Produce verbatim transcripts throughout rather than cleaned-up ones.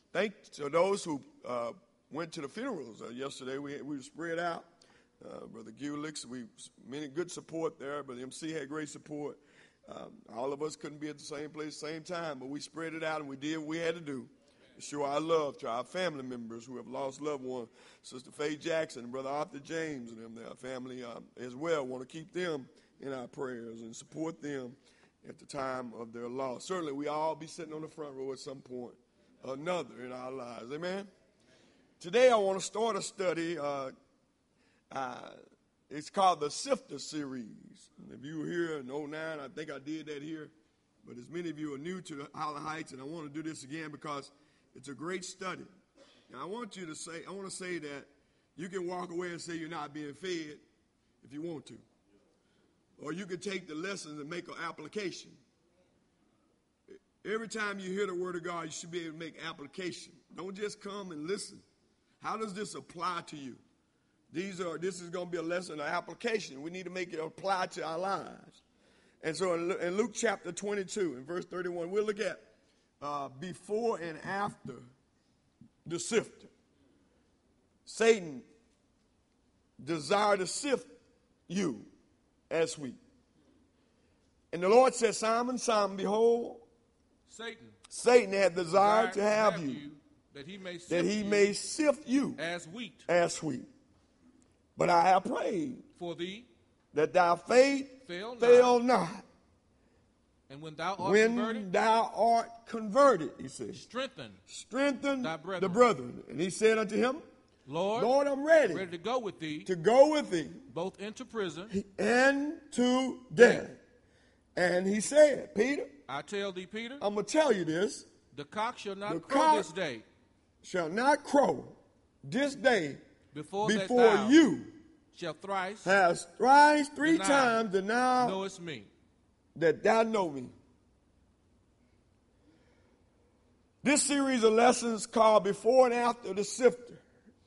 thanks to those who uh, went to the funerals uh, yesterday. We we were spread out. Uh, Brother Gulix, we many good support there. Brother M C had great support. Um, all of us couldn't be at the same place at the same time, but we spread it out and we did what we had to do. Show our love to our family members who have lost loved ones. Sister Faye Jackson and Brother Arthur James and them, their family uh, as well. Want to keep them in our prayers and support them at the time of their loss. Certainly, we all be sitting on the front row at some point or another in our lives. Amen? Today, I want to start a study. Uh, uh, it's called the Sifter Series. And if you were here in oh nine, I think I did that here. But as many of you are new to Highland Heights, and I want to do this again because it's a great study. Now, I want you to say, I want to say that you can walk away and say you're not being fed if you want to. Or you can take the lessons and make an application. Every time you hear the word of God, you should be able to make application. Don't just come and listen. How does this apply to you? These are, this is going to be a lesson, an application. We need to make it apply to our lives. And so in Luke chapter twenty-two, in verse thirty-one, we'll look at Uh, before and after the sifter. Satan desired to sift you as wheat. And the Lord said, Simon, Simon, behold, Satan, Satan had desired to have, have you, you that he may sift, that he you may sift you as wheat. As wheat. But I have prayed for thee that thy faith fail not. fail not. And when thou art when converted, thou art converted, he said, strengthen, strengthen thy brethren. the brethren. And he said unto him, Lord, Lord, I'm ready, ready to go with thee, to go with thee, both into prison and to death. And he said, Peter, I tell thee, Peter, I'm going to tell you this. The cock shall not the crow cock this day. Shall not crow this day before, before that thou you shall thrice has thrice three deny, times denied knowest me. That thou know me. This series of lessons called Before and After the Sifter.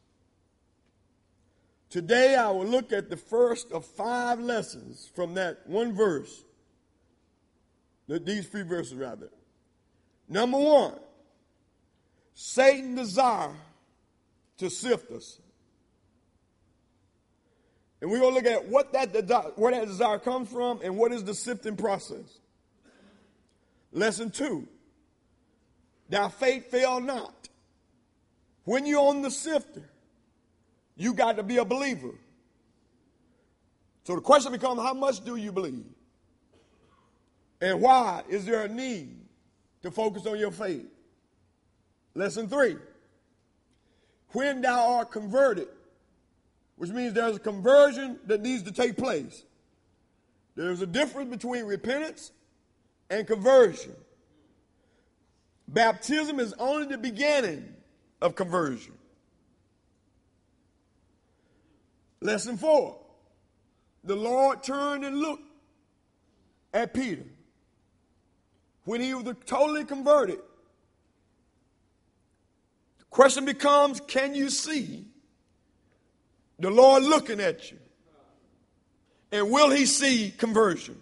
Today I will look at the first of five lessons from that one verse. These three verses rather. Number one, Satan desire to sift us. And we're going to look at what that, where that desire comes from and what is the sifting process. Lesson two. Thy faith fail not. When you're on the sifter, you got to be a believer. So the question becomes, how much do you believe? And why is there a need to focus on your faith? Lesson three. When thou art converted, which means there's a conversion that needs to take place. There's a difference between repentance and conversion. Baptism is only the beginning of conversion. Lesson four. The Lord turned and looked at Peter. When he was totally converted, the question becomes, can you see the Lord looking at you? And will he see conversion?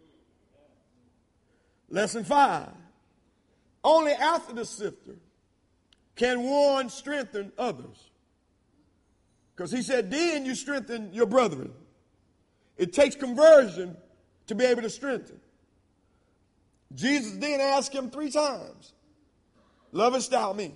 Lesson five. Only after the sifter can one strengthen others. Because he said, then you strengthen your brethren. It takes conversion to be able to strengthen. Jesus then asked him three times, lovest thou me?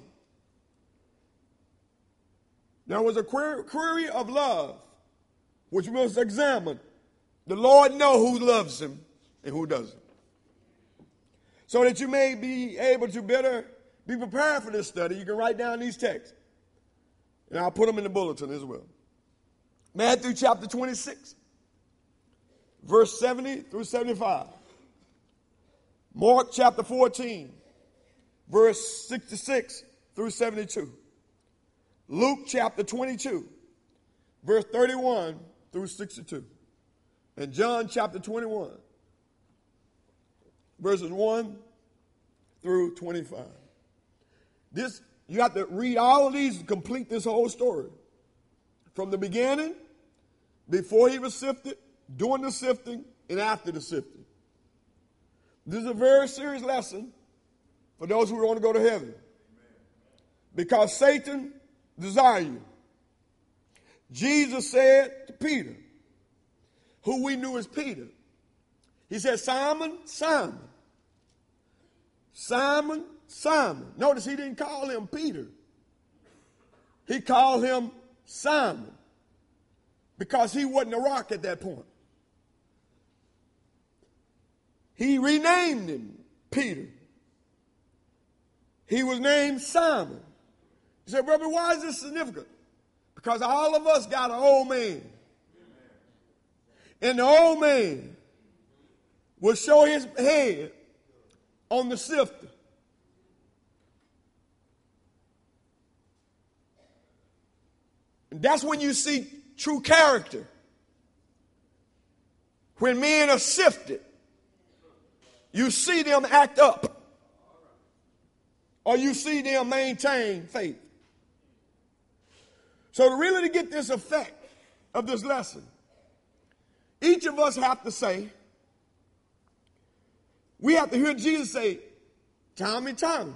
There was a query of love, which must examine. The Lord know who loves him and who doesn't. So that you may be able to better be prepared for this study, you can write down these texts. And I'll put them in the bulletin as well. Matthew chapter twenty-six, verse seventy through seventy-five. Mark chapter fourteen, verse sixty-six through seventy-two. Luke chapter twenty-two, verse thirty-one through sixty-two. And John chapter twenty-one, verses one through twenty-five. This, you have to read all of these to complete this whole story. From the beginning, before he was sifted, during the sifting, and after the sifting. This is a very serious lesson for those who want to go to heaven. because Satan desires you. Jesus said to Peter, who we knew as Peter, he said, Simon, Simon, Simon, Simon. Notice he didn't call him Peter. He called him Simon because he wasn't a rock at that point. He renamed him Peter. He was named Simon. He said, brother, why is this significant? Because all of us got an old man. And the old man will show his head on the sifter. And that's when you see true character. When men are sifted, you see them act up. Or you see them maintain faith. So to really to get this effect of this lesson, each of us have to say, we have to hear Jesus say, Tommy, Tommy.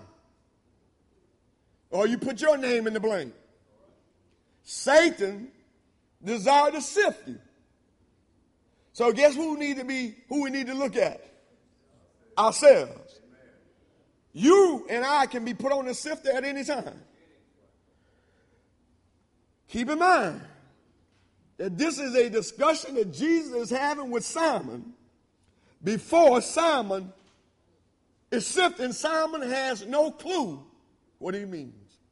Or you put your name in the blank. Satan desires to sift you. So guess who need to be, who we need to look at? Ourselves. You and I can be put on the sifter at any time. Keep in mind that this is a discussion that Jesus is having with Simon before Simon is sifted. Simon has no clue what he means.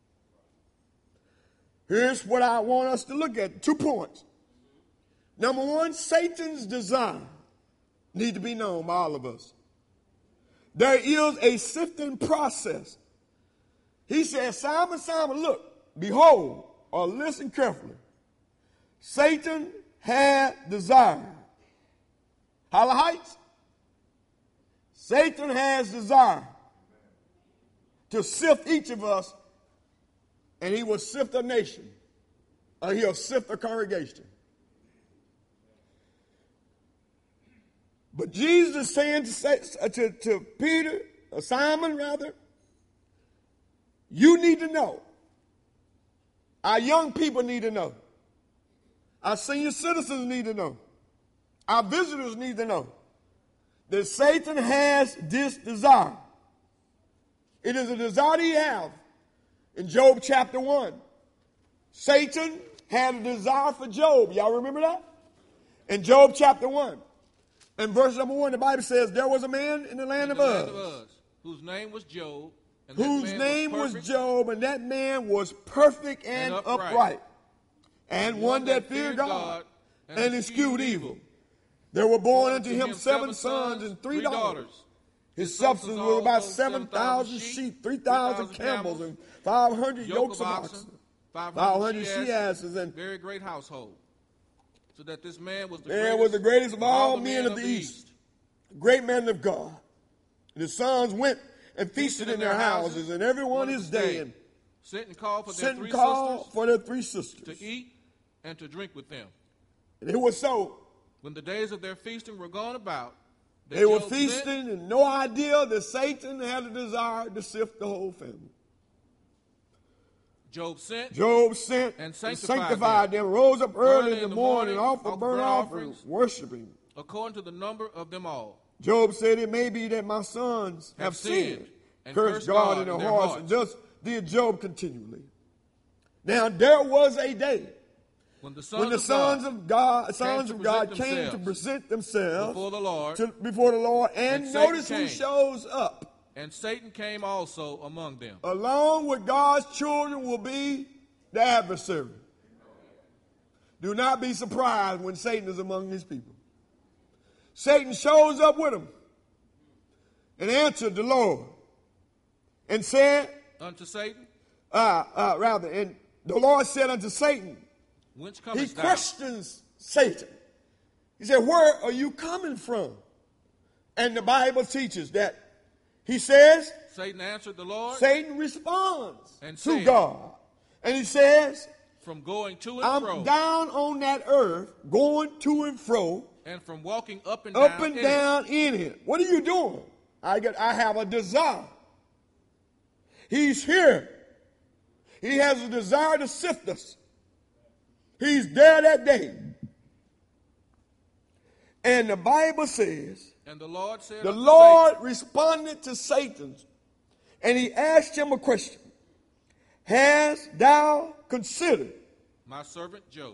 Here's what I want us to look at. Two points. Number one, Satan's desire need to be known by all of us. There is a sifting process. He says, Simon, Simon, look, behold, or listen carefully. Satan had desire. Holla Heights. Satan has desire to sift each of us, and he will sift a nation, or he'll sift a congregation. But Jesus is saying to, say, to, to Peter, or Simon rather, you need to know. Our young people need to know. Our senior citizens need to know. Our visitors need to know that Satan has this desire. It is a desire he has. In Job chapter one, Satan had a desire for Job. Y'all remember that? In Job chapter one. In verse number one, the Bible says, there was a man in the land, in of, the land of Uz, whose name was Job. And whose name was, was Job, and that man was perfect and, and upright, upright and, and one, one that feared God, God and, and eschewed evil. evil. There were born unto him seven sons and three daughters. His substance was about seven thousand sheep, three thousand camels, and five hundred yokes of oxen, five hundred she asses, and very great household. So that this man was the man greatest, was the greatest of all men of the east. east, great man of God. And his sons went and feasted in their houses, and everyone his day, and sent and called for their sent three and called sisters for their three sisters to eat and to drink with them. And it was so. When the days of their feasting were gone about, they were feasting, and no idea that Satan had a desire to sift the whole family. Job sent, Job sent and sanctified, and sanctified them, them, rose up early, early in the, the morning, morning offered burnt offerings, worshiping, according to the number of them all. Job said, it may be that my sons have, have sinned, and cursed God, God in their, their hearts, hearts, and thus did Job continually. Now there was a day when the sons, when the of, sons God of God, sons of God came came to present themselves before the Lord, to, before the Lord, and, and notice came. who shows up. And Satan came also among them. Along with God's children will be the adversary. Do not be surprised when Satan is among his people. Satan shows up with them and answered the Lord and said unto Satan, uh, uh, rather, and the Lord said unto Satan, whence he comest thou? questions Satan. He said, where are you coming from? And the Bible teaches that he says, Satan answered the Lord. Satan responds and to said, God. And he says, from going to and I'm fro, down on that earth, going to and fro, and from walking up and up down, and in, down it. in it. What are you doing? I get, I have a desire. He's here. He has a desire to sift us. He's there that day. And the Bible says, And the Lord said, the unto Lord Satan, responded to Satan, and he asked him a question. Hast thou considered my servant Job,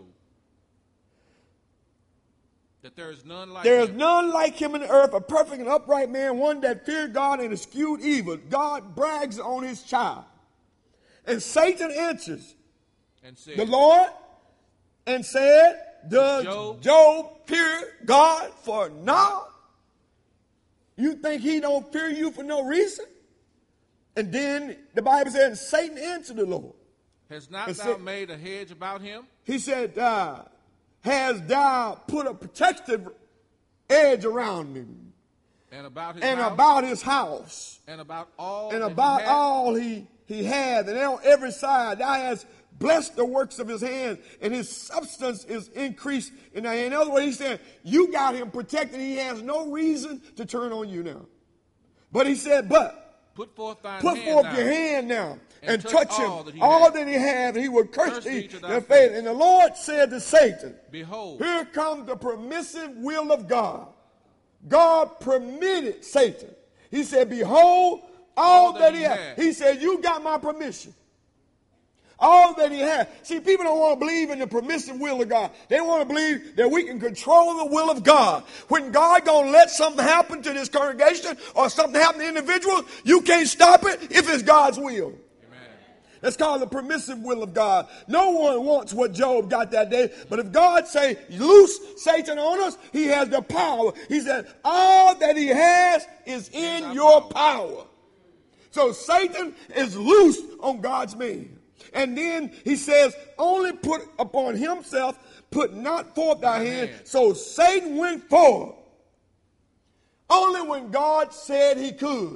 that there is none like there is him, none like him in the earth, a perfect and upright man, one that feared God and eschewed evil. God brags on his child. And Satan answers and said, the Lord and said, does Job, Job fear God for naught? You think he don't fear you for no reason? And then the Bible says, Satan answered the Lord. Has not and thou said, made a hedge about him? He said, uh, has thou put a protective edge around me? And about his and house? about his house. And about all And that about he hath? all he, he had. And on every side thou hast blessed the works of his hands, and his substance is increased. In, in other words, he's saying, you got him protected. He has no reason to turn on you now. But he said, but Put forth thine put hand forth now, your hand now and, and touch, touch him. all that he all hath. that he had, he would curse, Curse thee thee to in thy the face. face. And the Lord said to Satan, Behold, here comes the permissive will of God. God permitted Satan. He said, behold, all, all that, that he had. had. He said, you got my permission. All that he had. See, people don't want to believe in the permissive will of God. They want to believe that we can control the will of God. When God going to let something happen to this congregation or something happen to individuals, you can't stop it if it's God's will. Amen. That's called the permissive will of God. No one wants what Job got that day. But if God say, loose Satan on us, he has the power. He said, all that he has is in your power. So Satan is loose on God's man. And then he says, only put upon himself, put not forth thy hand. So Satan went forward. Only when God said he could.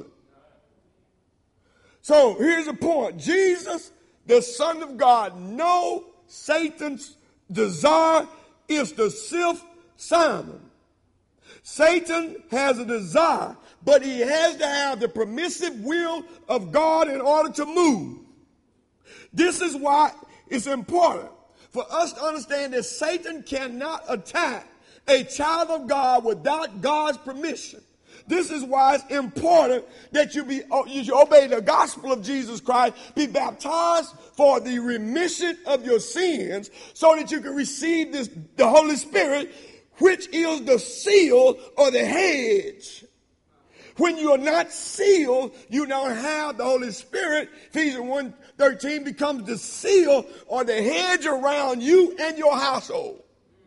So here's the point. Jesus, the Son of God, know Satan's desire is to sift Simon. Satan has a desire, but he has to have the permissive will of God in order to move. This is why it's important for us to understand that Satan cannot attack a child of God without God's permission. This is why it's important that you be you should obey the gospel of Jesus Christ, be baptized for the remission of your sins, so that you can receive this the Holy Spirit, which is the seal or the hedge. When you are not sealed, you don't have the Holy Spirit. Ephesians one thirteen becomes the seal or the hedge around you and your household.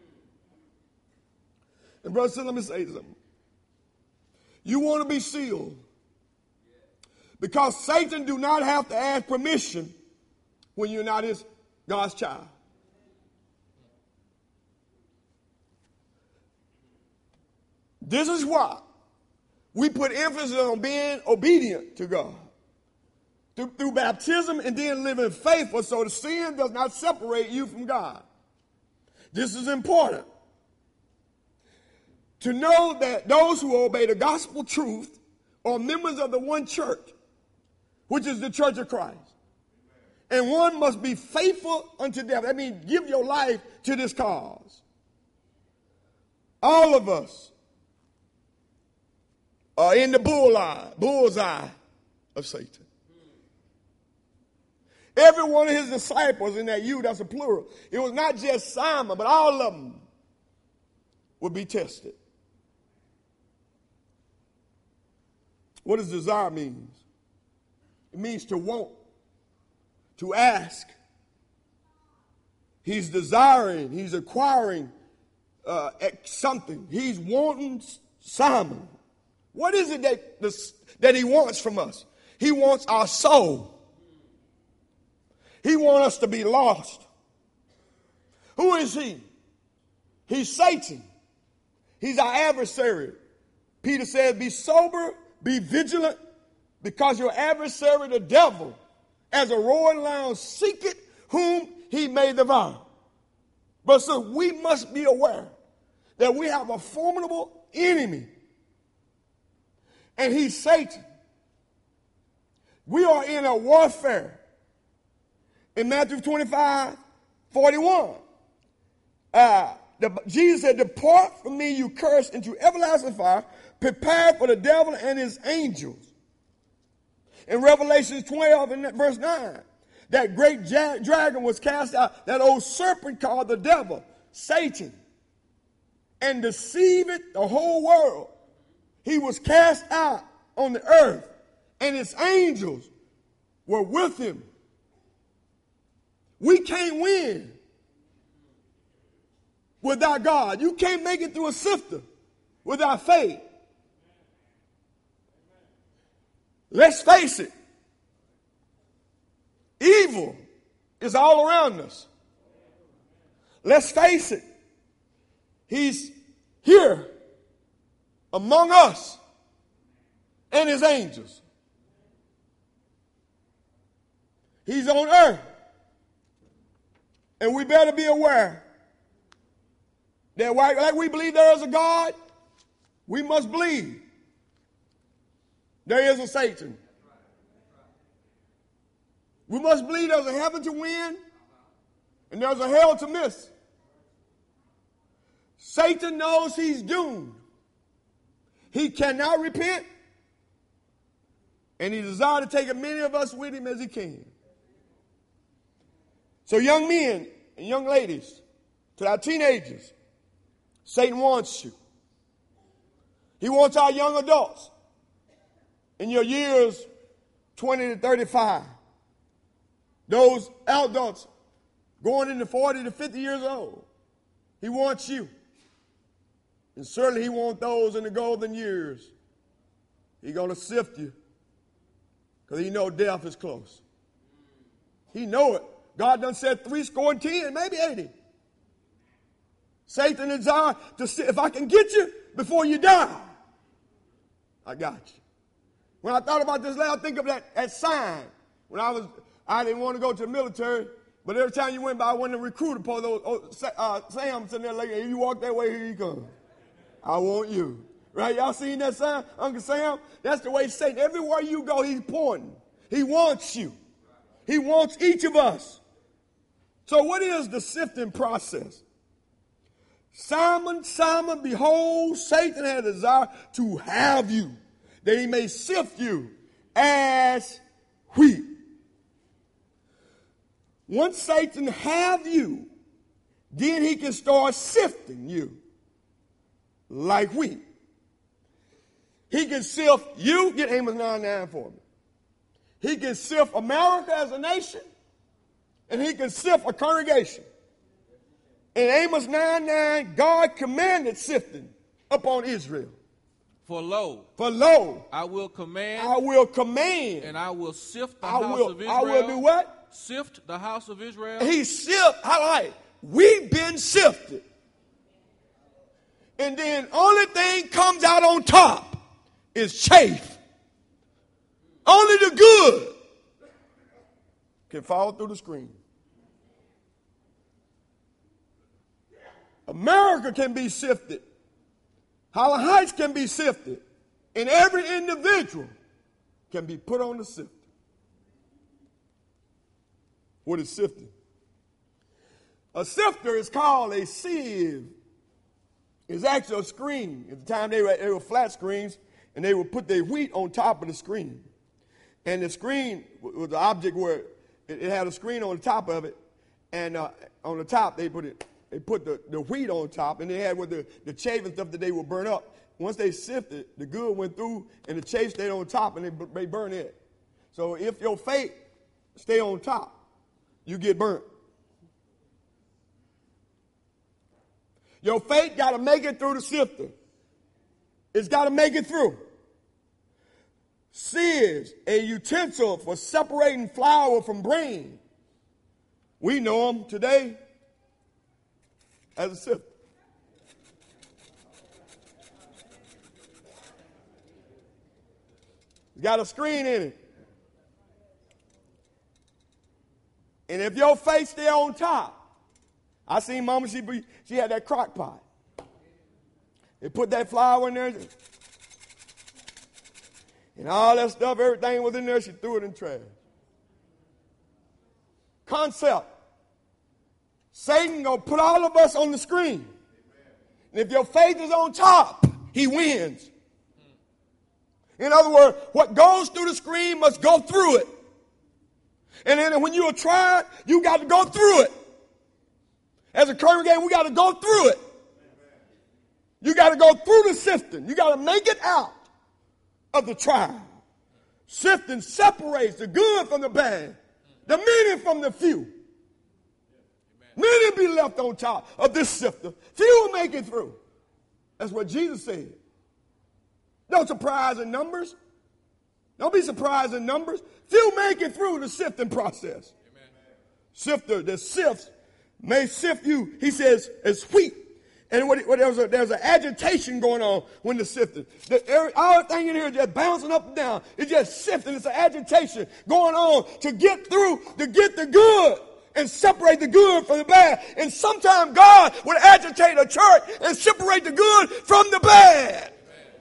And brother, let me say something. You want to be sealed because Satan do not have to ask permission when you're not his God's child. This is why we put emphasis on being obedient to God through, through baptism and then living faithful so the sin does not separate you from God. This is important. To know that those who obey the gospel truth are members of the one church, which is the church of Christ. And one must be faithful unto death. That means give your life to this cause. All of us are in the bullseye, bullseye of Satan. Every one of his disciples in that you, that's a plural. It was not just Simon, but all of them would be tested. What does desire mean? It means to want, to ask. He's desiring, he's acquiring uh, something. He's wanting Simon. What is it that, this, that he wants from us? He wants our soul. He wants us to be lost. Who is he? He's Satan. He's our adversary. Peter said, be sober, be vigilant, because your adversary, the devil, as a roaring lion, seeketh whom he may devour. But so we must be aware that we have a formidable enemy. And he's Satan. We are in a warfare. in Matthew twenty-five, forty-one. Uh, the, Jesus said, depart from me, you cursed, into everlasting fire, prepared for the devil and his angels. In Revelation twelve, in verse nine, that great ja- dragon was cast out, that old serpent called the devil, Satan, and deceived the whole world. He was cast out on the earth, and his angels were with him. We can't win without God. You can't make it through a sifter without faith. Let's face it. Evil is all around us. Let's face it. He's here among us and his angels. He's on earth. And we better be aware that like we believe there is a God, we must believe there is a Satan. We must believe there's a heaven to win and there's a hell to miss. Satan knows he's doomed. He cannot repent, and he desires to take as many of us with him as he can. So young men and young ladies, to our teenagers, Satan wants you. He wants our young adults in your years twenty to thirty-five. Those adults going into forty to fifty years old. He wants you. And certainly he wants those in the golden years. He's going to sift you because he knows death is close. He know it. God done said three score and ten, maybe eighty. Satan desire to see if I can get you before you die. I got you. When I thought about this, I think of that, that sign. When I was, I didn't want to go to the military, but every time you went by, I went to recruit post. Oh, uh, Sam sitting there like, if you walk that way, here you come. I want you. Right? Y'all seen that sign, Uncle Sam? That's the way Satan, everywhere you go, he's pointing. He wants you. He wants each of us. So what is the sifting process? Simon, Simon, behold, Satan had a desire to have you, that he may sift you as wheat. Once Satan have you, then he can start sifting you like wheat. He can sift you, get Amos nine nine for me. He can sift America as a nation, and he can sift a congregation. In Amos nine nine, God commanded sifting upon Israel. For lo, For lo, I will command, I will command, and I will sift the I house will, of Israel. I will do what? Sift the house of Israel. He sift, I like, we've been sifted. And then only thing comes out on top is chaff. Only the good can fall through the screen. America can be sifted. Highland Heights can be sifted. And every individual can be put on the sifter. What is sifting? A sifter is called a sieve. It's actually a screen. At the time they were, they were flat screens, and they would put their wheat on top of the screen. And the screen was the object where it, it had a screen on the top of it, and uh, on the top they put it. They put the, the wheat on top, and they had with the, the chaff and stuff that they would burn up. Once they sifted, the good went through, and the chaff stayed on top, and they, they burn it. So if your faith stay on top, you get burnt. Your faith got to make it through the sifter. It's got to make it through. Sieves, a utensil for separating flour from grain. We know them today as a sifter. It's got a screen in it. And if your faith stay on top, I seen Mama, she, she had that crock pot. They put that flour in there, and all that stuff, everything was in there, she threw it in the trash. concept. Satan going to put all of us on the screen. And if your faith is on top, he wins. In other words, what goes through the screen must go through it. And then when you are tried, you got to go through it. As a congregation, we got to go through it. You got to go through the sifting. You got to make it out of the trial. Sifting separates the good from the bad, the many from the few. Many be left on top of this sifter. Few will make it through. That's what Jesus said. Don't surprise in numbers. Don't be surprised in numbers. Few make it through the sifting process. Amen. Sifter that sifts may sift you, he says, as wheat. And what, what, there's, a, there's an agitation going on when the sifting. The, all thing in here is just bouncing up and down. It's just sifting. It's an agitation going on to get through, to get the good and separate the good from the bad. And sometimes God would agitate a church and separate the good from the bad.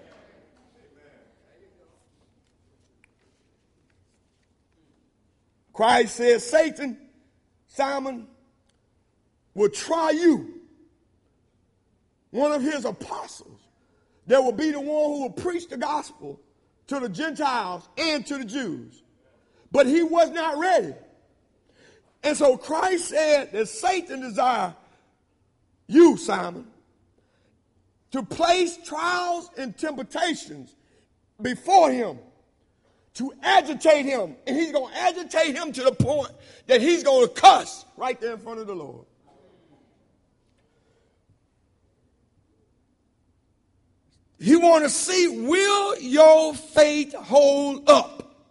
Christ says, Satan, Simon, will try you. One of his apostles that will be the one who will preach the gospel to the Gentiles and to the Jews. But he was not ready. And so Christ said that Satan desired you, Simon, to place trials and temptations before him, to agitate him. And he's going to agitate him to the point that he's going to cuss right there in front of the Lord. He want to see, will your faith hold up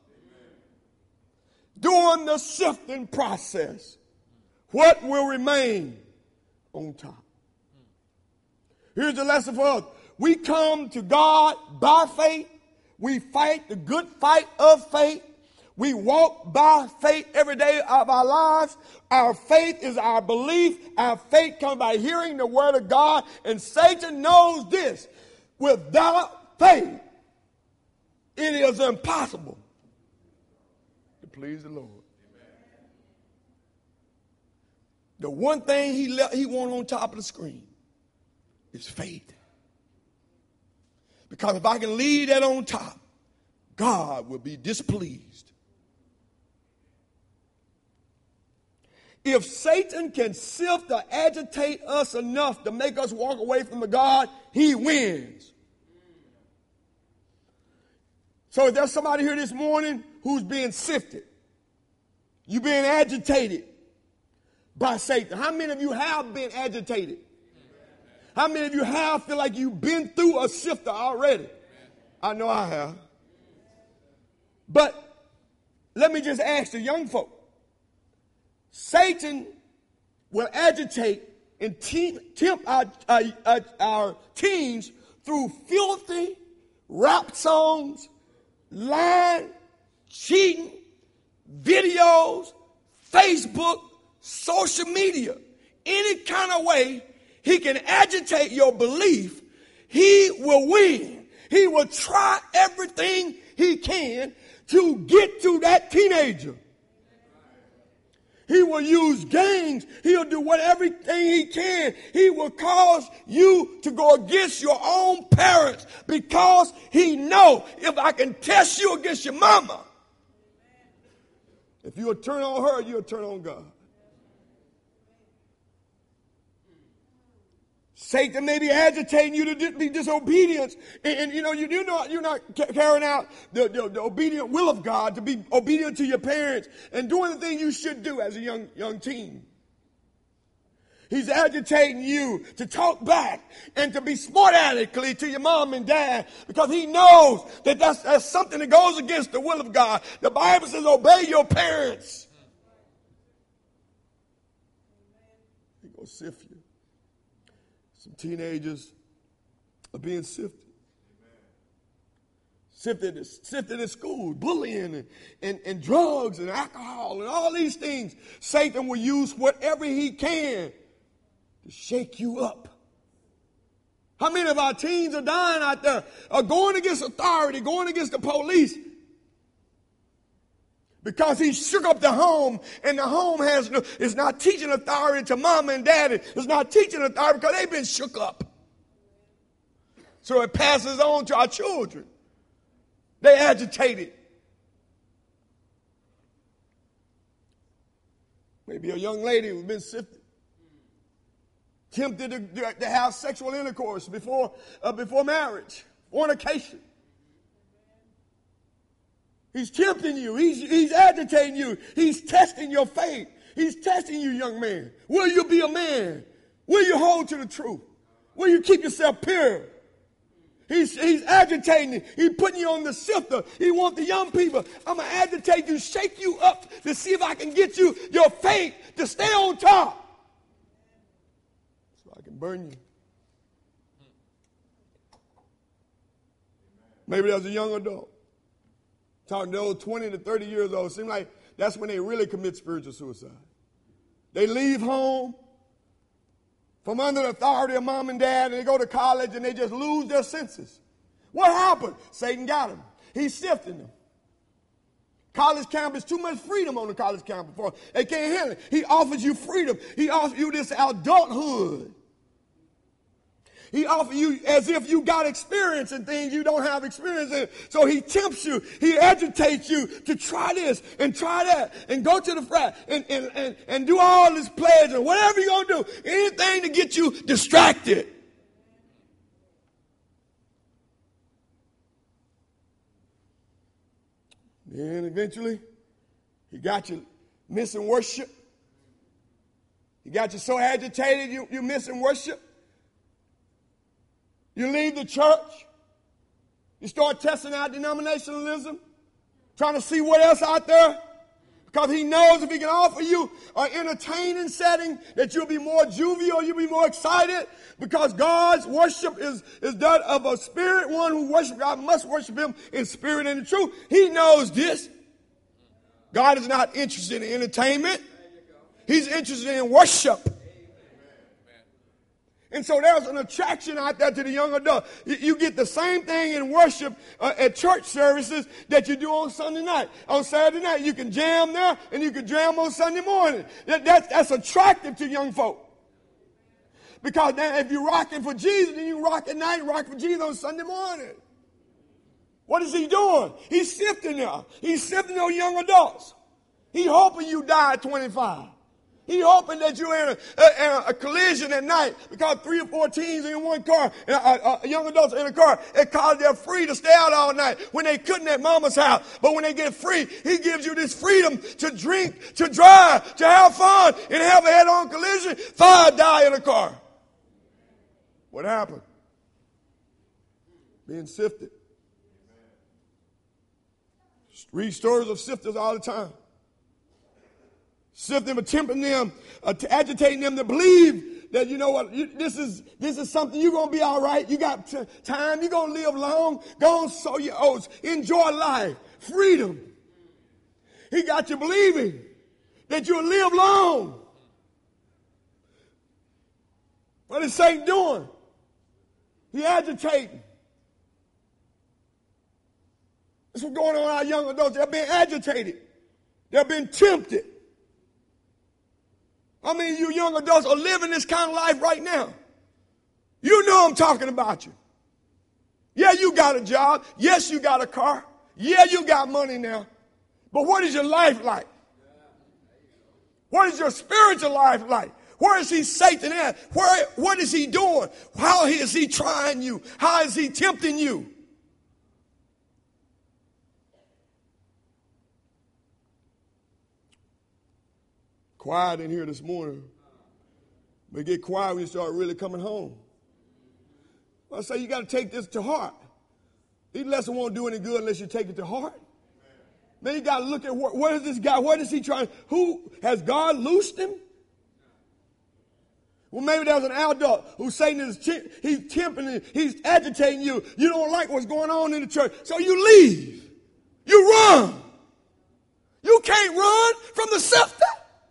during the sifting process? What will remain on top? Here's the lesson for us. We come to God by faith. We fight the good fight of faith. We walk by faith every day of our lives. Our faith is our belief. Our faith comes by hearing the word of God. And Satan knows this. Without faith, it is impossible to please the Lord. Amen. The one thing he left, he wants on top of the screen is faith. Because if I can leave that on top, God will be displeased. If Satan can sift or agitate us enough to make us walk away from the God, he wins. So if there's somebody here this morning who's being sifted, you're being agitated by Satan. How many of you have been agitated? How many of you have feel like you've been through a sifter already? I know I have. But let me just ask the young folk. Satan will agitate and te- tempt our, our, our, our teens through filthy rap songs, lying, cheating, videos, Facebook, social media. Any kind of way he can agitate your belief, he will win. He will try everything he can to get to that teenager. He will use gangs. He'll do whatever he can. He will cause you to go against your own parents because he knows if I can test you against your mama, if you'll turn on her, you'll turn on God. Satan may be agitating you to be disobedient, and, and you know you, you're not you're not carrying out the, the, the obedient will of God to be obedient to your parents and doing the thing you should do as a young young teen. He's agitating you to talk back and to be smart aleckly to your mom and dad because he knows that that's, that's something that goes against the will of God. The Bible says, "Obey your parents." He's gonna sift you. Some teenagers are being sifted. Sifted, sifted in school, bullying and, and, and drugs and alcohol and all these things. Satan will use whatever he can to shake you up. How many of our teens are dying out there, are going against authority, going against the police? Because he shook up the home, and the home has no, is not teaching authority to mama and daddy. It's not teaching authority because they've been shook up. So it passes on to our children. They agitated. Maybe a young lady who's been sifted, tempted to, to have sexual intercourse before, uh, before marriage, fornication. He's tempting you. He's, he's agitating you. He's testing your faith. He's testing you, young man. Will you be a man? Will you hold to the truth? Will you keep yourself pure? He's, he's agitating you. He's putting you on the sifter. He wants the young people. I'm going to agitate you, shake you up to see if I can get you, your faith, to stay on top. So I can burn you. Maybe there's a young adult. Talking to those twenty to thirty years old, seems like that's when they really commit spiritual suicide. They leave home from under the authority of mom and dad, and they go to college, and they just lose their senses. What happened? Satan got them. He's sifting them. College campus, too much freedom on the college campus. For they can't handle it. He offers you freedom. He offers you this adulthood. He offers you as if you got experience in things you don't have experience in. So he tempts you. He agitates you to try this and try that and go to the frat and, and, and, and do all this pledge and whatever you're going to do. Anything to get you distracted. Then eventually, he got you missing worship. He got you so agitated you, you're missing worship. You leave the church. You start testing out denominationalism, trying to see what else out there. Because he knows if he can offer you an entertaining setting, that you'll be more jovial, you'll be more excited. Because God's worship is, is that of a spirit. One who worships God must worship him in spirit and in truth. He knows this. God is not interested in entertainment. He's interested in worship. And so there's an attraction out there to the young adult. You, you get the same thing in worship uh, at church services that you do on Sunday night. On Saturday night, you can jam there and you can jam on Sunday morning. That, that, that's attractive to young folk. Because then if you're rocking for Jesus, then you rock at night, rock for Jesus on Sunday morning. What is he doing? He's sifting there. He's sifting those young adults. He's hoping you die at twenty-five. He's hoping that you're in a, a, a collision at night because three or four teens in one car, and uh, uh, young adults in a car, at college they're free to stay out all night when they couldn't at mama's house. But when they get free, he gives you this freedom to drink, to drive, to have fun, and have a head-on collision. Five die in a car. What happened? Being sifted. Read stories of sifters all the time. Sifting them, tempting them, uh, agitating them to believe that, you know what, you, this is this is something, you're going to be all right. You got t- time. You're going to live long. Go on, sow your oats. Enjoy life. Freedom. He got you believing that you'll live long. What is Satan doing? He agitating. That's what's going on with our young adults. They're being agitated. They're being tempted. I mean, you young adults are living this kind of life right now. You know I'm talking about you. Yeah, you got a job. Yes, you got a car. Yeah, you got money now. But what is your life like? What is your spiritual life like? Where is he Satan at? Where, what is he doing? How is he trying you? How is he tempting you? Quiet in here this morning. But get quiet when you start really coming home. I say you got to take this to heart. These lessons won't do any good unless you take it to heart. Then you got to look at what, what is this guy? What is he trying? Who has God loosed him? Well, maybe there's an adult who's saying is he's tempting, he's agitating you. You don't like what's going on in the church, so you leave. You run. You can't run from the sifter.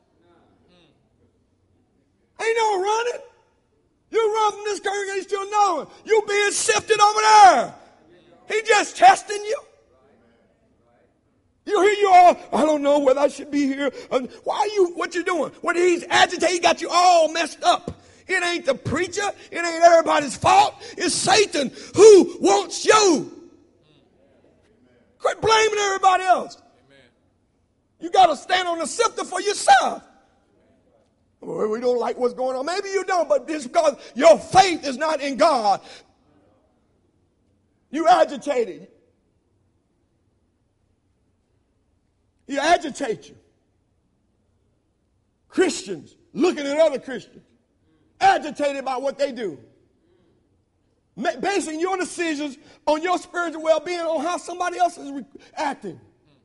Ain't no running. You run from this congregation still knowing you being sifted over there. He just testing you. You here you are, I don't know whether I should be here. Um, why are you, what you doing? What he's agitated, he got you all messed up. It ain't the preacher. It ain't everybody's fault. It's Satan who wants you. Quit blaming everybody else. You got to stand on the sifter for yourself. Well, we don't like what's going on. Maybe you don't, but it's because your faith is not in God. You agitated. He agitates you. Christians looking at other Christians, agitated by what they do, basing your decisions on your spiritual well-being on how somebody else is acting.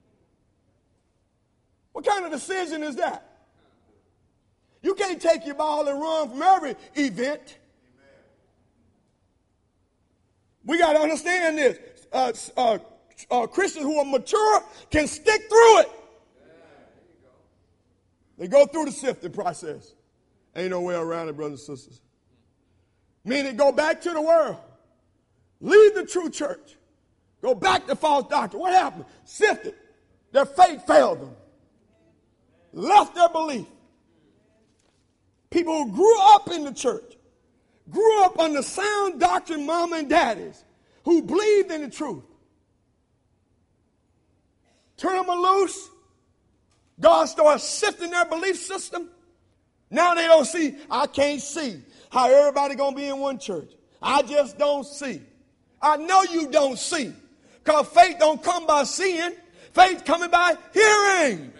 What kind of decision is that? You can't take your ball and run from every event. We got to understand this. Uh, uh, uh, Christians who are mature can stick through it. They go through the sifting process. Ain't no way around it, brothers and sisters. Meaning go back to the world. Leave the true church. Go back to false doctrine. What happened? Sifted. Their faith failed them. Left their belief. People who grew up in the church, grew up under sound doctrine, mama and daddies, who believed in the truth. Turn them loose. God starts sifting their belief system. Now they don't see, I can't see how everybody going to be in one church. I just don't see. I know you don't see. Because faith don't come by seeing. Faith coming by hearing.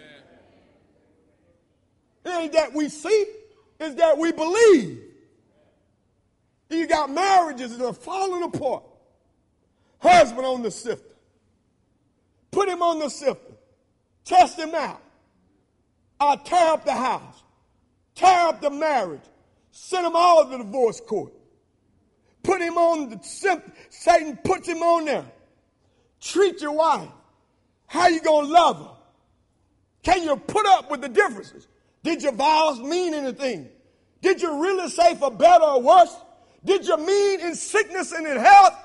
It ain't that we see. It's that we believe. You got marriages that are falling apart. Husband on the sifter. Put him on the sifter. Test him out. I'll tear up the house. Tear up the marriage. Send them all to the divorce court. Put him on the sifter. Satan puts him on there. Treat your wife. How you going to love her? Can you put up with the differences? Did your vows mean anything? Did you really say for better or worse? Did you mean in sickness and in health?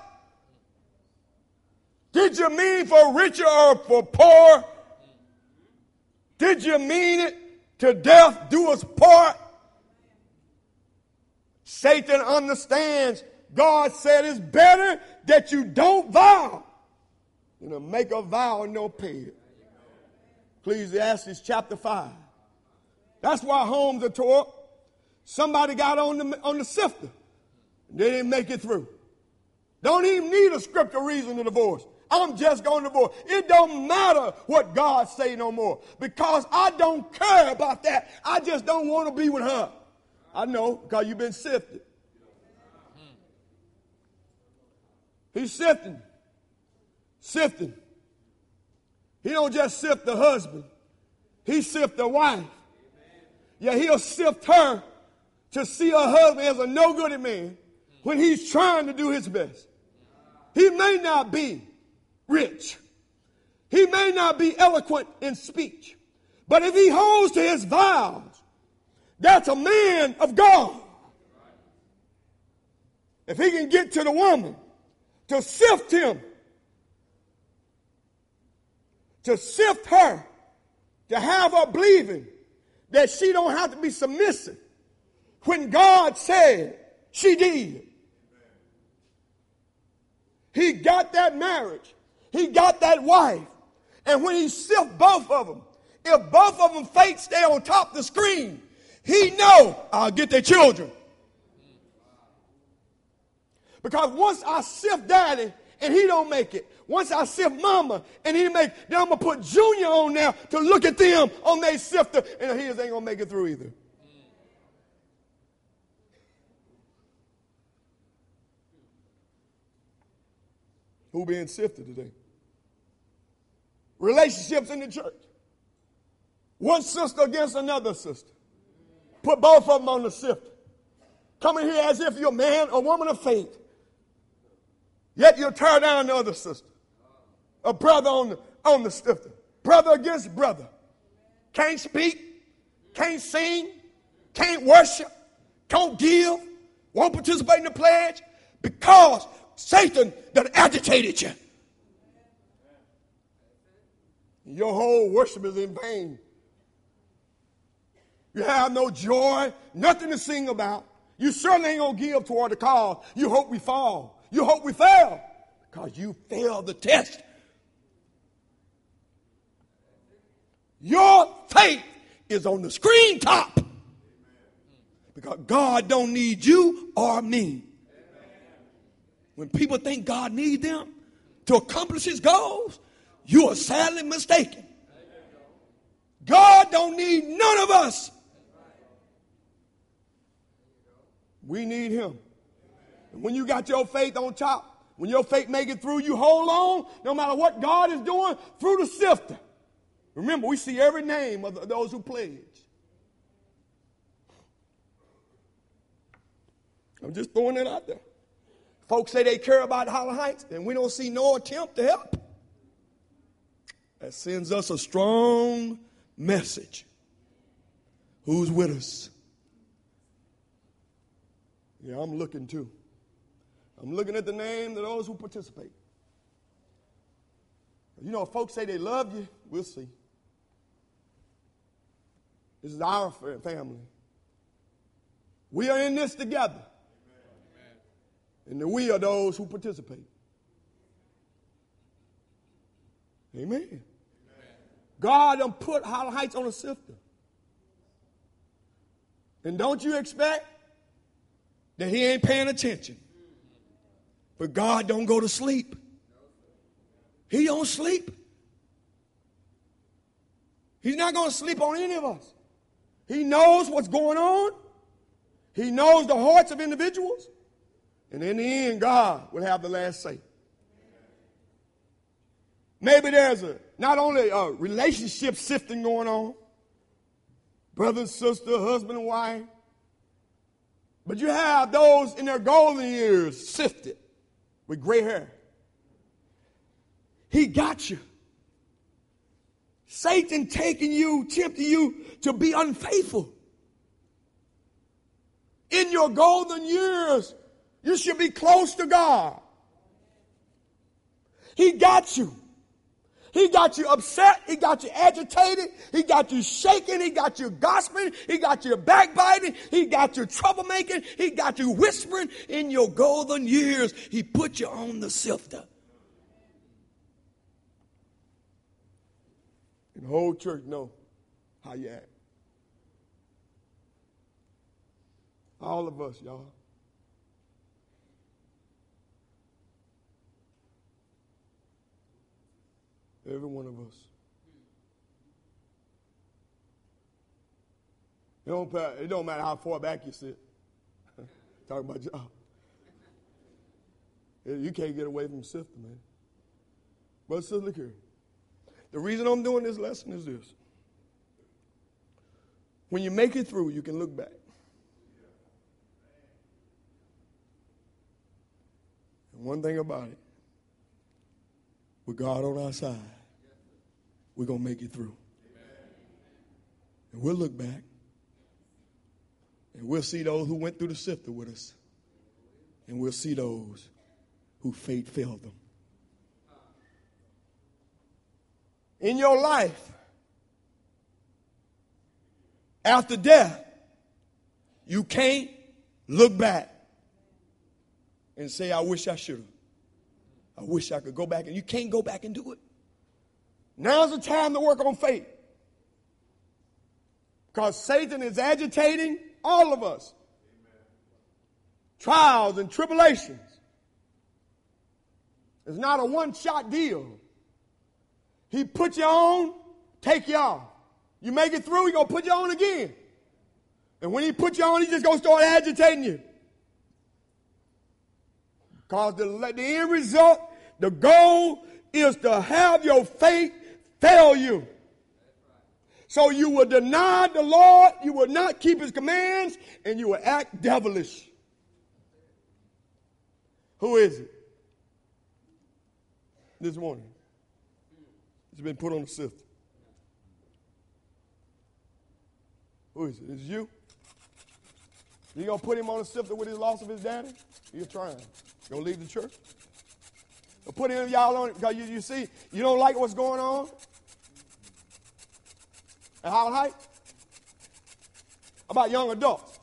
Did you mean for richer or for poor? Did you mean it to death do us part? Satan understands. God said it's better that you don't vow than to make a vow and no pay it. Ecclesiastes chapter five. That's why homes are tore up. Somebody got on the, on the sifter. They didn't make it through. Don't even need a scriptural reason to divorce. I'm just going to divorce. It don't matter what God say no more. Because I don't care about that. I just don't want to be with her. I know, because you've been sifted. He's sifting. Sifting. He don't just sift the husband. He sift the wife. Yeah, he'll sift her to see her husband as a no-goody man when he's trying to do his best. He may not be rich. He may not be eloquent in speech. But if he holds to his vows, that's a man of God. If he can get to the woman to sift him, to sift her, to have her believing that she don't have to be submissive when God said she did. He got that marriage. He got that wife. And when he sift both of them, if both of them faith stay on top of the screen, he know I'll get their children. Because once I sift daddy and he don't make it, once I sift mama and he make, then I'm going to put Junior on there to look at them on their sifter, and his ain't going to make it through either. Who being sifted today? Relationships in the church. One sister against another sister. Put both of them on the sifter. Come in here as if you're a man or woman of faith. Yet you'll tear down the other sister. A brother on the, on the sifter. Brother against brother. Can't speak. Can't sing. Can't worship. Can't give. Won't participate in the pledge. Because Satan done agitated you. Your whole worship is in vain. You have no joy, nothing to sing about. You certainly ain't going to give toward the cause. You hope we fall. You hope we fail because you failed the test. Your faith is on the screen top because God don't need you or me. When people think God needs them to accomplish his goals, you are sadly mistaken. God don't need none of us. We need him. And when you got your faith on top, when your faith make it through, you hold on no matter what God is doing through the sifter. Remember, we see every name of those who pledge. I'm just throwing it out there. Folks say they care about Holly Heights, and we don't see no attempt to help. That sends us a strong message. Who's with us? Yeah, I'm looking too. I'm looking at the name of those who participate. You know, if folks say they love you, we'll see. This is our family. We are in this together. And the we are those who participate. Amen. Amen. God done put Holly Heights on a sifter. And don't you expect that he ain't paying attention. But God don't go to sleep. He don't sleep. He's not going to sleep on any of us. He knows what's going on. He knows the hearts of individuals. And in the end, God will have the last say. Maybe there's a not only a relationship sifting going on, brother and sister, husband and wife, but you have those in their golden years sifted with gray hair. He got you. Satan taking you, tempting you to be unfaithful. In your golden years, you should be close to God. He got you. He got you upset. He got you agitated. He got you shaking. He got you gossiping. He got you backbiting. He got you troublemaking. He got you whispering. In your golden years, he put you on the sifter. And the whole church know how you act. All of us, y'all. Every one of us. It don't, it don't matter how far back you sit. Talking about y'all. You can't get away from sifting, man. But sister, look here. The reason I'm doing this lesson is this. When you make it through, you can look back. And one thing about it, with God on our side, we're going to make it through. And we'll look back. And we'll see those who went through the sifter with us. And we'll see those who fate failed them. In your life, after death, you can't look back and say, I wish I should have. I wish I could go back. And you can't go back and do it. Now's the time to work on faith. Because Satan is agitating all of us. Amen. Trials and tribulations. It's not a one-shot deal. He put you on, take you off. You make it through, he's going to put you on again. And when he put you on, he's just going to start agitating you. Because the, the end result, the goal is to have your faith fail you. So you will deny the Lord, you will not keep his commands, and you will act devilish. Who is it? This morning. It's been put on the sifter. Who is it? Is it you? You going to put him on the sifter with his loss of his daddy? You're trying. You going to leave the church? Or put him, y'all on it because you, you see, you don't like what's going on? How high? About young adults.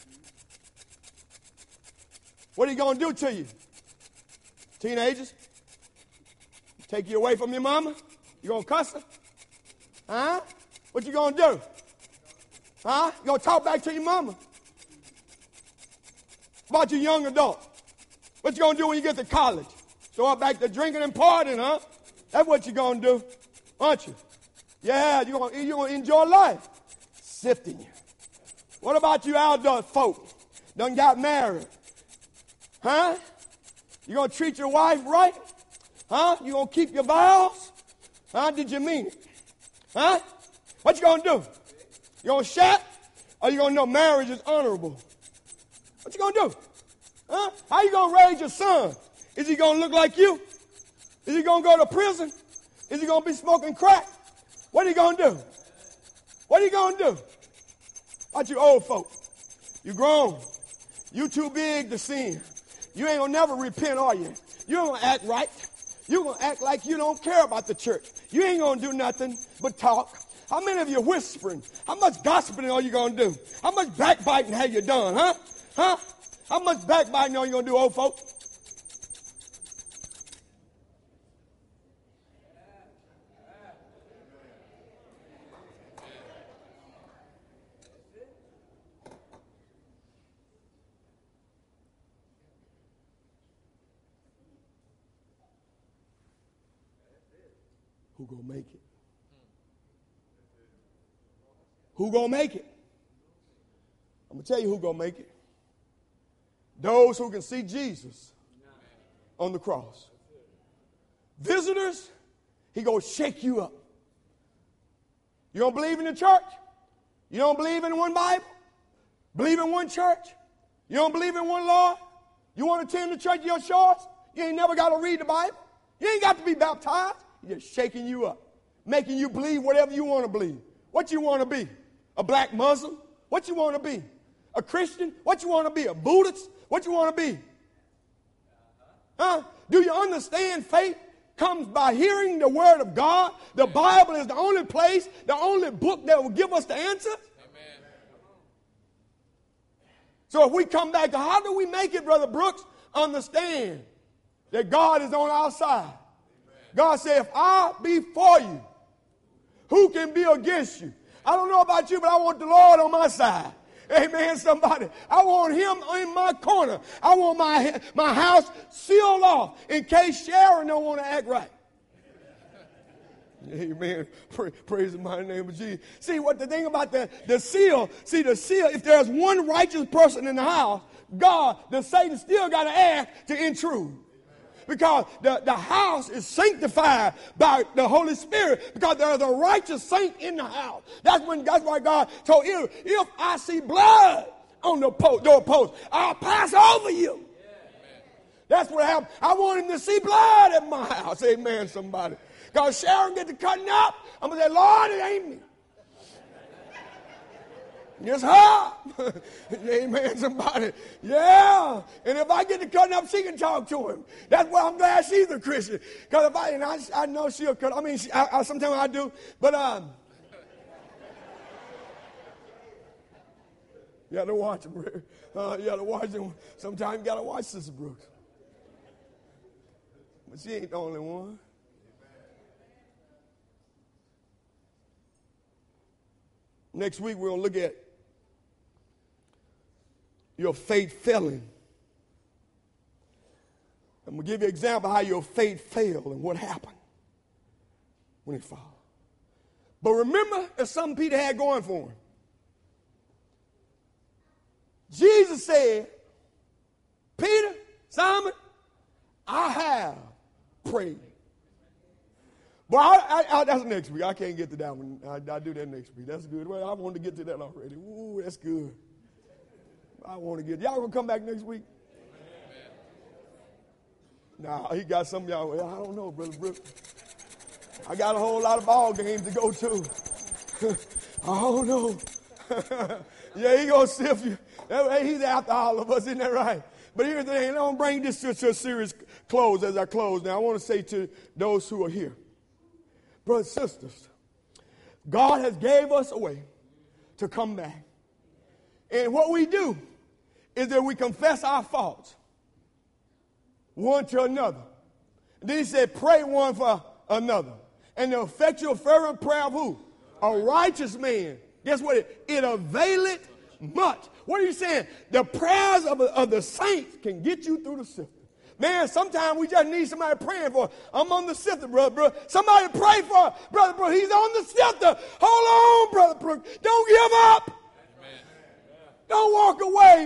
What are you going to do to you? Teenagers? Take you away from your mama? You going to cuss her? Huh? What you going to do? Huh? You going to talk back to your mama? About your young adult? What you going to do when you get to college? Start back to drinking and partying, huh? That's what you're going to do, aren't you? Yeah, you're going you're to enjoy life. Sifting you. What about you adult folk? Done got married. Huh? You going to treat your wife right? Huh? You going to keep your vows? Huh? Did you mean it? Huh? What you going to do? You going to shout? Or you going to know marriage is honorable? What you going to do? Huh? How you going to raise your son? Is he going to look like you? Is he going to go to prison? Is he going to be smoking crack? What are you going to do? What are you going to do? About you old folk. You grown. You too big to sin. You ain't going to never repent, are you? You ain't going to act right. You're going to act like you don't care about the church. You ain't going to do nothing but talk. How many of you whispering? How much gossiping are you going to do? How much backbiting have you done, huh? Huh? How much backbiting are you going to do, old folk? Who gonna make it? Who gonna make it? I'm gonna tell you who gonna make it. Those who can see Jesus on the cross. Visitors, he gonna shake you up. You don't believe in the church? You don't believe in one Bible? Believe in one church? You don't believe in one Lord? You want to attend the church of your choice? You ain't never got to read the Bible. You ain't got to be baptized. He's just shaking you up, making you believe whatever you want to believe. What you want to be? A black Muslim? What you want to be? A Christian? What you want to be? A Buddhist? What you want to be? Huh? Do you understand faith comes by hearing the word of God? The Bible is the only place, the only book that will give us the answer. Amen. So if we come back to how do we make it, Brother Brooks? Understand that God is on our side. God said, if I be for you, who can be against you? I don't know about you, but I want the Lord on my side. Amen, somebody. I want him in my corner. I want my, my house sealed off in case Sharon don't want to act right. Amen. Pra- praise the mighty name of Jesus. See, what the thing about the, the seal, see, the seal, if there's one righteous person in the house, God, the Satan still got to act to intrude. Because the, the house is sanctified by the Holy Spirit. Because there's a righteous saint in the house. That's when that's why God told you, if I see blood on the post, doorpost, I'll pass over you. That's what happened. I want him to see blood in my house. Amen, somebody. Because Sharon get to cutting up, I'm going to say, Lord, it ain't me. It's her. Amen, somebody. Yeah. And if I get to cutting up, she can talk to him. That's why I'm glad she's a Christian. Because if I, and I, I know she'll cut. I mean, she, I, I, sometimes I do. But um, you got to watch him. Uh, you got to watch him. Sometimes you got to watch Sister Brooks. But she ain't the only one. Next week, we're going to look at your faith failing. I'm going to give you an example of how your faith failed and what happened when it failed. But remember, there's something Peter had going for him. Jesus said, Peter, Simon, I have prayed. Well, I, I, I, that's next week. I can't get to that one. I, I'll do that next week. That's good. Well, I wanted to get to that already. Ooh, that's good. I want to get. Y'all gonna come back next week? Nah, he got some of y'all. Well, I don't know, Brother Brooks. I got a whole lot of ball games to go to. I don't know. Yeah, he gonna sift you. He's after all of us, isn't that right? But here's the thing. I'm gonna bring this to, to a serious close as I close. Now, I want to say to those who are here, brothers and sisters, God has gave us a way to come back. And what we do is that we confess our faults one to another. And then he said, pray one for another. And the effectual fervent prayer of who? A righteous man. Guess what? It, it availeth much. What are you saying? The prayers of, of the saints can get you through the sifter. Man, sometimes we just need somebody praying for. I'm on the sifter, brother, brother. Somebody pray for brother, brother. He's on the sifter. Hold on, brother, brother. Don't give up. Amen. Don't walk away.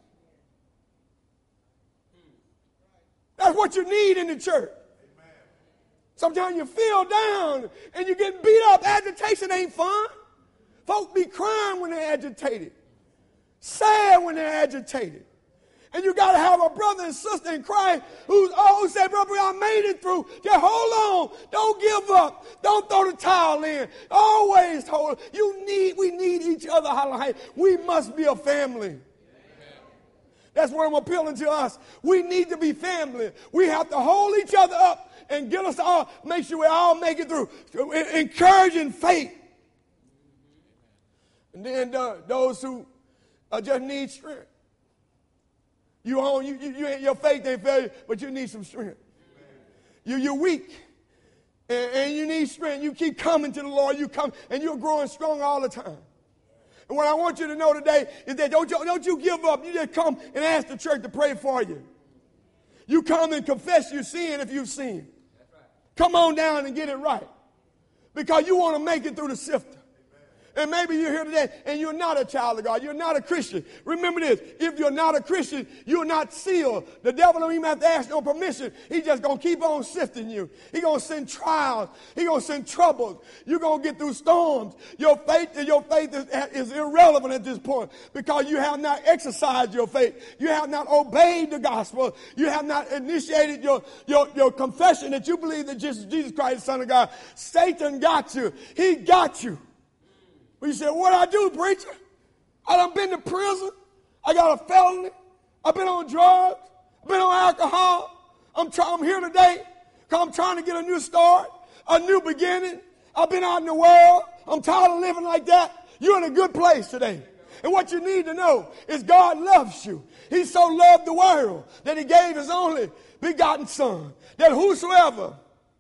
That's what you need in the church. Sometimes you feel down and you get beat up. Agitation ain't fun. Folk be crying when they're agitated. Sad when they're agitated. And you got to have a brother and sister in Christ who's always say, brother, I made it through. Just hold on. Don't give up. Don't throw the towel in. Always hold. You need, we need each other. We must be a family. Amen. That's what I'm appealing to us. We need to be family. We have to hold each other up and get us all, make sure we all make it through. Encouraging faith. And then uh, those who uh, just need strength. You own, you, you, you, your faith ain't failure, but you need some strength. You, you're weak, and, and you need strength. You keep coming to the Lord. You come, and you're growing strong all the time. And what I want you to know today is that don't you, don't you give up. You just come and ask the church to pray for you. You come and confess your sin if you've sinned. Come on down and get it right, because you want to make it through the sifter. And maybe you're here today and you're not a child of God. You're not a Christian. Remember this. If you're not a Christian, you're not sealed. The devil don't even have to ask no permission. He's just going to keep on sifting you. He's going to send trials. He's going to send troubles. You're going to get through storms. Your faith, your faith is, is irrelevant at this point, because you have not exercised your faith. You have not obeyed the gospel. You have not initiated your, your, your confession that you believe that Jesus, Jesus Christ is the Son of God. Satan got you. He got you. But you say, what I do, preacher? I done been to prison. I got a felony. I've been on drugs. I've been on alcohol. I'm, try- I'm here today because I'm trying to get a new start, a new beginning. I've been out in the world. I'm tired of living like that. You're in a good place today. And what you need to know is God loves you. He so loved the world that he gave his only begotten Son, that whosoever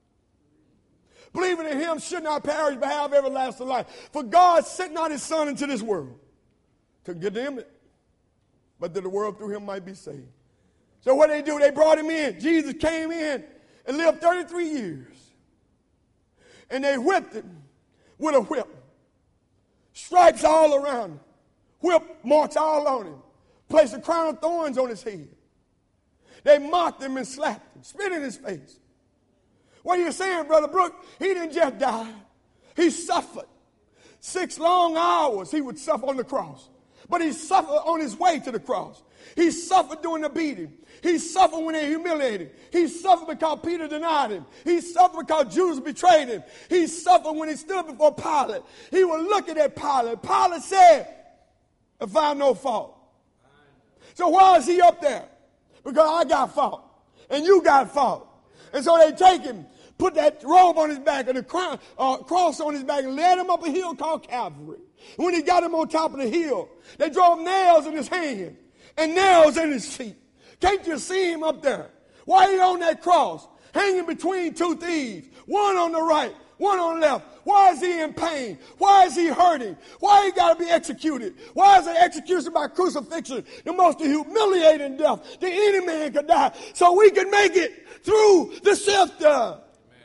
believing in him should not perish but have everlasting life. For God sent not his Son into this world to condemn it, but that the world through him might be saved. So what they do, they brought him in. Jesus came in and lived thirty-three years. And they whipped him with a whip. Stripes all around him. Whip marks all on him. Placed a crown of thorns on his head. They mocked him and slapped him, spit in his face. What are you saying, Brother Brooke? He didn't just die. He suffered. Six long hours he would suffer on the cross. But he suffered on his way to the cross. He suffered during the beating. He suffered when they humiliated him. He suffered because Peter denied him. He suffered because Judas betrayed him. He suffered when he stood before Pilate. He was looking at Pilate. Pilate said, I found no fault. So why is he up there? Because I got fault. And you got fault. And so they take him, put that robe on his back and a crown, uh, cross on his back, and led him up a hill called Calvary. And when he got him on top of the hill, they drove nails in his hands and nails in his feet. Can't you see him up there? Why are he on that cross, hanging between two thieves, one on the right, one on the left? Why is he in pain? Why is he hurting? Why he got to be executed? Why is the execution by crucifixion the most humiliating death that any man could die, so we can make it through the sifter? Amen.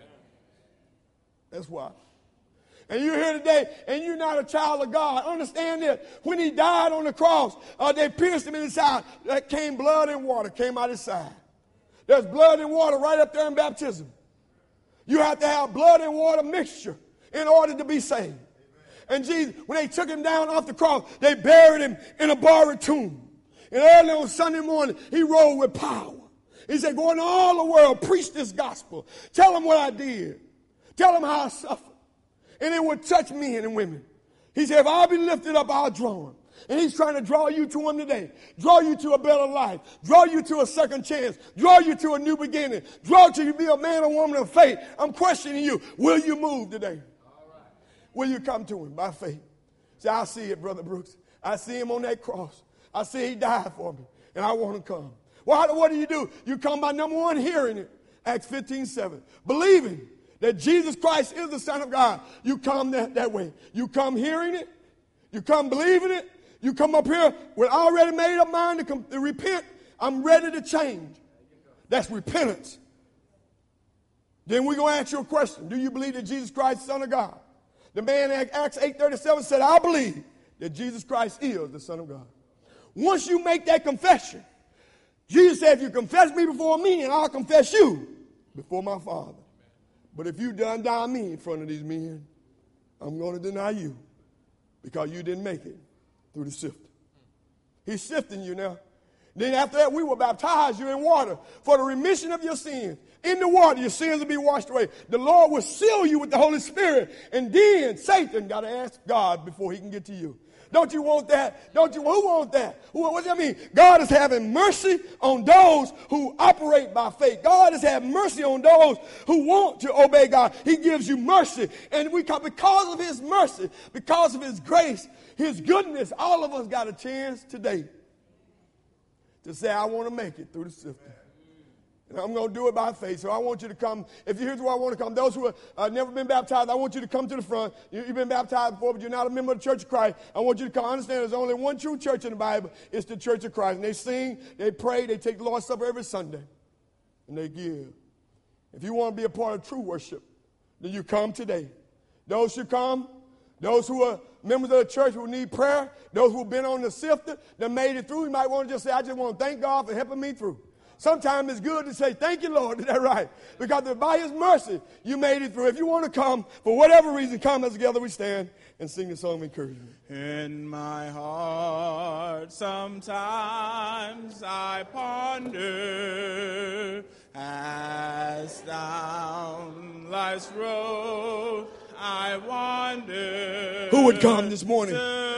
That's why. And you're here today, and you're not a child of God. Understand this. When he died on the cross, uh, they pierced him in the side. That came blood and water, came out his side. There's blood and water right up there in baptism. You have to have blood and water mixture in order to be saved. And Jesus, when they took him down off the cross, they buried him in a borrowed tomb. And early on Sunday morning, he rose with power. He said, go into all the world, preach this gospel. Tell them what I did. Tell them how I suffered. And it would touch men and women. He said, if I'll be lifted up, I'll draw him. And he's trying to draw you to him today. Draw you to a better life. Draw you to a second chance. Draw you to a new beginning. Draw you to be a man or woman of faith. I'm questioning you. Will you move today? Will you come to him by faith? Say, I see it, Brother Brooks. I see him on that cross. I see he died for me, and I want to come. Well, what do you do? You come by, number one, hearing it. Acts fifteen seven. Believing that Jesus Christ is the Son of God. You come that, that way. You come hearing it. You come believing it. You come up here with already made up mind to, come, to repent. I'm ready to change. That's repentance. Then we're going to ask you a question. Do you believe that Jesus Christ is the Son of God? The man in Acts eight thirty-seven said, I believe that Jesus Christ is the Son of God. Once you make that confession, Jesus said, if you confess me before me, and I'll confess you before my Father. But if you deny me in front of these men, I'm going to deny you because you didn't make it through the sifting. He's sifting you now. Then after that, we will baptize you in water for the remission of your sins. In the water, your sins will be washed away. The Lord will seal you with the Holy Spirit. And then Satan got to ask God before he can get to you. Don't you want that? Don't you? Who want that? Who, what does that mean? God is having mercy on those who operate by faith. God is having mercy on those who want to obey God. He gives you mercy. And we come, because of his mercy, because of his grace, his goodness, all of us got a chance today to say, I want to make it through the sifting. And I'm going to do it by faith. So I want you to come. If you're here where I want to come, those who have uh, never been baptized, I want you to come to the front. You, you've been baptized before, but you're not a member of the Church of Christ. I want you to come. Understand there's only one true church in the Bible. It's the Church of Christ. And they sing, they pray, they take the Lord's Supper every Sunday. And they give. If you want to be a part of true worship, then you come today. Those who come, those who are members of the church who need prayer, those who have been on the sifter, that made it through, you might want to just say, I just want to thank God for helping me through. Sometimes it's good to say, thank you, Lord. Is that right? Because by his mercy, you made it through. If you want to come, for whatever reason, come as together we stand and sing the song of encouragement. In my heart, sometimes I ponder as down life's road I wander. Who would come this morning?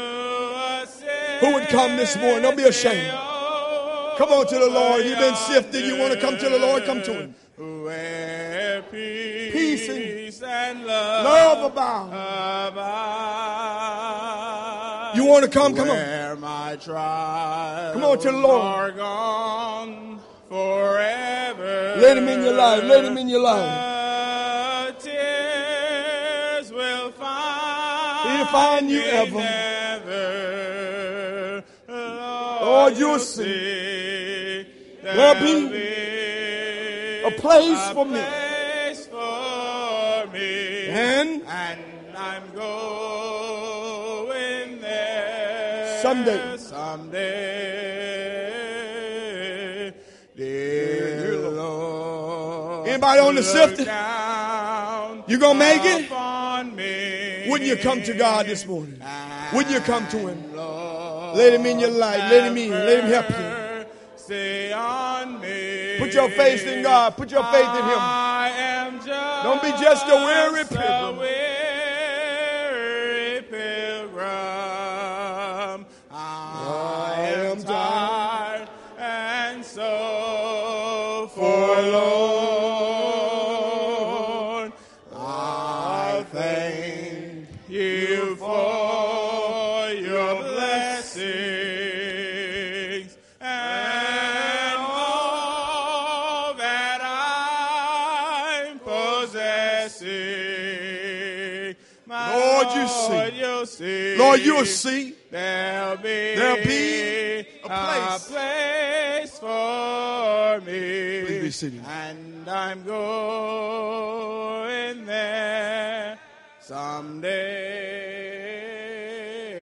Who would come this morning? Don't be ashamed. Come on to the Lord. You've been sifted. You want to come to the Lord? Come to him. Where peace, peace and, and love, love abound. abound. You want to come? Come on. Where my trials come on to the Lord. Are gone forever. Let him in your life. Let him in your life. The tears will find, He'll find you ever. Never. Lord, you'll see. There'll be a place for me. For me. And, and I'm going there someday. Someday. Dear Lord, anybody on the sifting? You gonna make it? Wouldn't you come to God this morning? Wouldn't you come to him? Let him in your life. Let him in. Let him help you. Say on me. Put your faith in God. Put your faith in him. I am just Don't be just a weary pilgrim. A weary pilgrim. I, I am tired and so forlorn. I thank you for your blessings. See, Lord, you'll see. There'll be, there'll be a place. a place for me. Please be seated. And I'm going there someday.